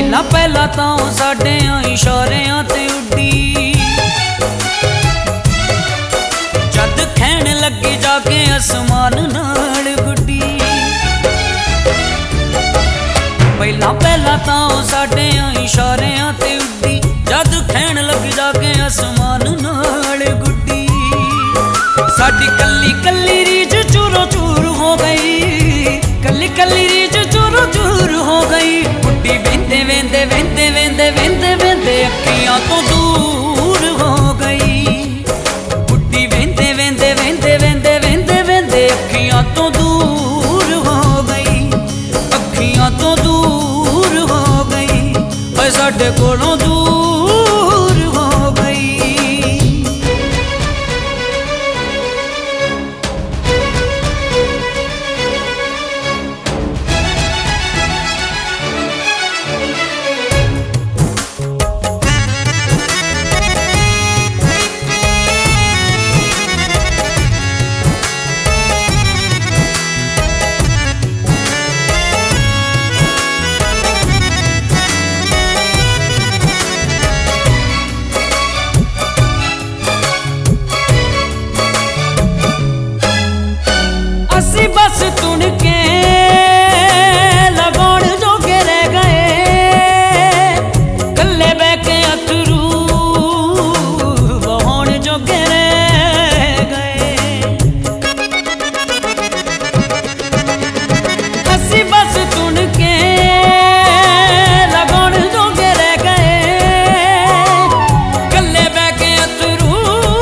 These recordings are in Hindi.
पहला पहला तां साडे इशारियां ते उड्डी, जद खैण लगी जाके आसमान नाल गुड्डी। पहला पहला तां साडे इशारियां ते उड्डी, जद खैण लगी जाके आसमान नाल गुड्डी। साडी कल्ली कल्ली रीझ चूरो चूर हो गई, कल्ली कल्ली रीझ चूरो चूर हो गई। बुड्ढी वेंदे वेंदे वेंदे वेंदे वेंदे वेंदे अखियां तो दूर हो गई। बुड्ढी वेंदे वेंदे वेंदे वेंदे वेंदे वेंदे अखियां तो दूर हो गई, अखियां तो दूर हो गई, साडे कोलों दूर हो गई। बस तुन के लगाउण जोगे रह गए, कल्ले बह के अथरू बहाउण जोगे रह गए। असी बस तुन के लगाउण जोगे रह गए, कल्ले बह के अथरू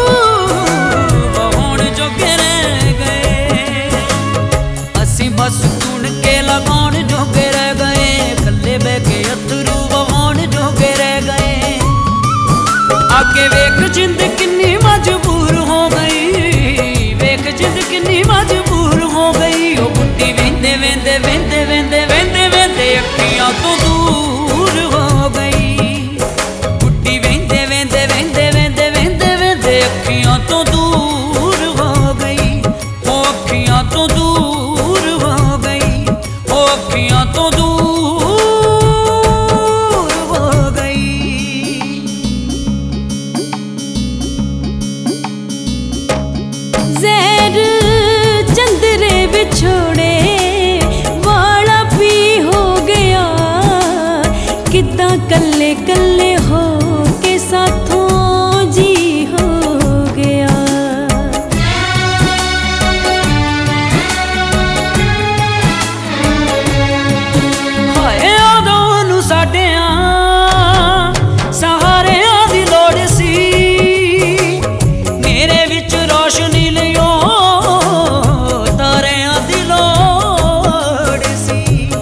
बहाउण जोगे रह गए। बस तुन के लगाउण जोगे रह गए, कल्ले बह के अथरू बहाउण जोगे रह गए। आगे वेख जिंद किन्नी मजबूर हो गई, वेख जिंद किन्नी मजबूर हो गई। ओ बुड्ढी वेंदे वेंदे वेंदे वेंदे वेंदे वेंदे अखियां तो दूर हो गई। बुड्ढी वेंदे वेंदे वेंदे वेंदे वेंदे वेंदे अखियां तो दूर हो गई, ओ अखियां तो दूर हो गई, ओ अखियां तो दूर हो गई। ज़हर चंदरे बिछोड़े वाला भी हो गया, कितना कल्ले कल्ले हो के साथों जी हो गया। सहारियां दी लोड़ सी, मेरे विच रोशनी लियो तारियां दी लोड़ सी।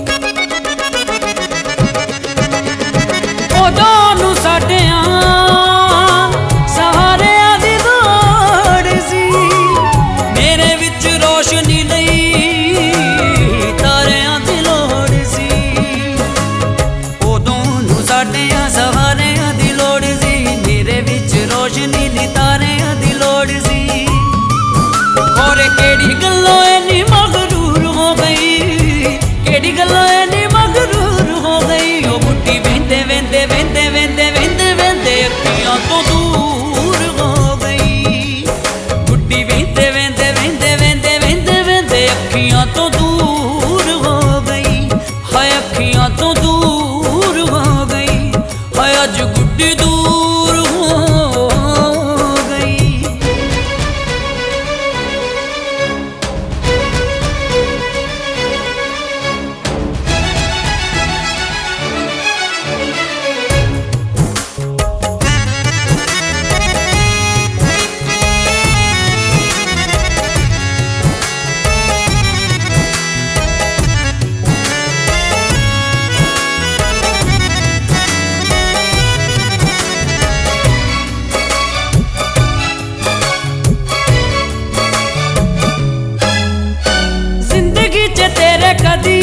उदों नूं साडियां सहारियां दी लोड़ सी, मेरे विच रोशनी लई तारियां दी लोड़ सी। उदों नूं साडियां सहारियां दी लोड़ सी, मेरे विच रोशनी ली तारियां दी लोड़ सी। और केड़ी गल्लों इन्नी मगरूर हो गई, केड़ी गल्लों इन्नी मगरूर हो गई। ओ बुड्ढी वेंदे वेंदे वेंदे वेंदे वेंदे वेंदे अखियां तो दूर हो गई। बुड्ढी वेंदे वेंदे वेंदे वेंदे वेंदे वेंदे अखियां तो दूर हो गई, हाय अखियां तो दूर हो गई, हाय अज गुड्डी दूर हो गई। तेरे कदी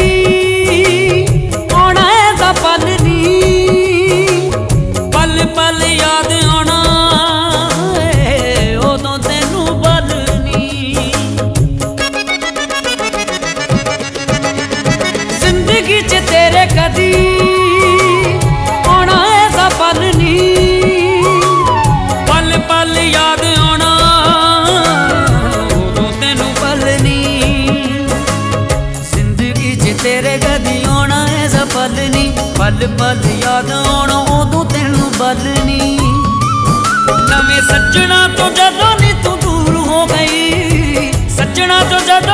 आना ऐसा पल नी, पल पल याद आना उदों तेनू बल नी। जिंदगी च तेरे कदी ਪਲ ਨੀ, ਪਲ ਪਲ ਯਾਦ ਆਉਣਾ ਉਦੋਂ ਤੈਨੂੰ ਬਲ ਨੀ। ਨਵੇਂ ਸੱਜਣਾ ਤੋਂ ਜਦੋਂ ਨੀ ਤੂੰ ਦੂਰ ਹੋ ਗਈ, ਸੱਜਣਾ ਤੋਂ ਜਦੋਂ